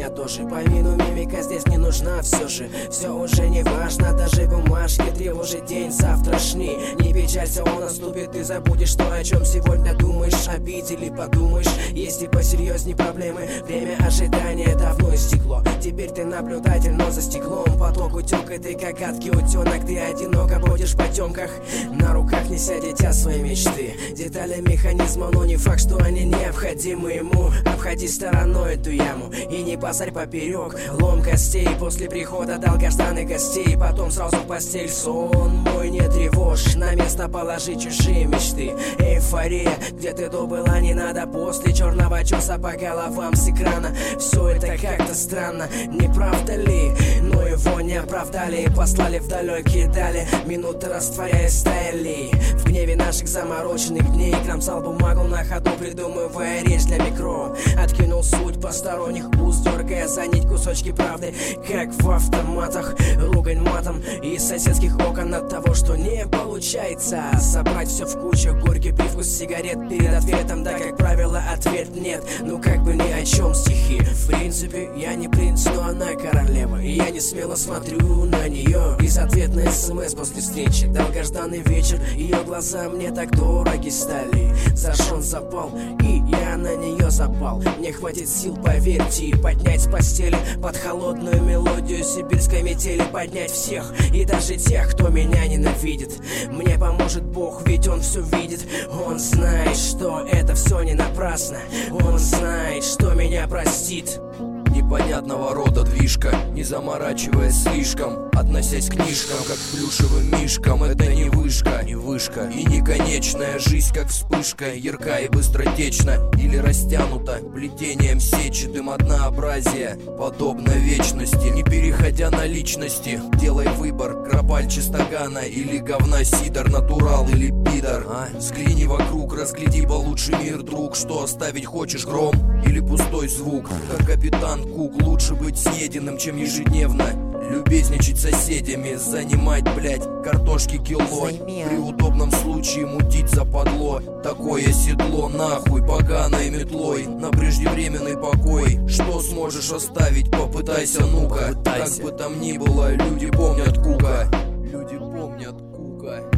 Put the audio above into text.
меня тоже. Пойми, но мимика здесь не нужна все же. Все уже не важно, даже бумажки тревожит день завтрашний. Не печалься, он наступит, ты забудешь то, о чем сегодня думаешь. Обидели, подумаешь, есть и посерьезней проблемы. Время ожидания давно истекло. Теперь ты наблюдатель, но за стеклом поток утек, и ты как гадкий утенок. Ты одиноко бродишь в потемках, на руках неся дитя своей мечты. Детали механизма, но не факт, что они необходимы ему. Обходи стороной эту яму и не позарь поперек. Лом костей после прихода долгожданных гостей. Потом сразу в постель, сон мой не тревожь. На место положи чужие мечты. Эйфория, где ты добыла, не надо. После черного часа по головам с экрана. Все это как-то странно, не правда ли? Но его не оправдали и послали в далекие дали. Минуты растворяясь стаяли в гневе наших замороченных дней. Кромсал бумагу на ходу, придумывая речь для микро. Откинул суть посторонних уст, дергая за нить кусочки правды, как в автоматах. Ругань матом из соседских окон от того, что не получается собрать все в кучу. Горький привкус сигарет перед ответом, да, как правило, ответ нет. Ну как бы ни о чем стихи. В принципе, я не принц, но она королева, и я не смело смотрю на нее. Безответный СМС после встречи, долгожданный вечер. Ее глаза мне так дороги стали. Зашел запал, и я на нее запал. Мне хватит сил, поверьте, поднять с постели под холодную мелодию сибирской метели. Поднять всех, и даже тех, кто меня ненавидит. Мне поможет Бог, ведь Он все видит. Он знает, что это все не напрасно. Он знает, что меня простит. Непонятного рода движка, не заморачиваясь слишком, относясь к книжкам, как к плюшевым мишкам. Это не вышка, не вышка и не конечная жизнь, как вспышка, ярка и быстротечна, или растянута плетением сетчатым однообразия, подобно вечности, не переходя на личности. Делай выбор, кропаль чистогана или говна сидор, натурал или пидор. Взгляни вокруг, разгляди получше мир, друг. Что оставить хочешь, гром или пустой звук? Как капитан Кук, лучше быть съеденным, чем ежедневно любезничать с соседями, занимать, блять, картошки кило. При удобном случае мутить западло. Такое седло нахуй поганой метлой на преждевременный покой. Что сможешь оставить, попытайся, ну-ка. Как бы там ни было, люди помнят Кука. Люди помнят Кука.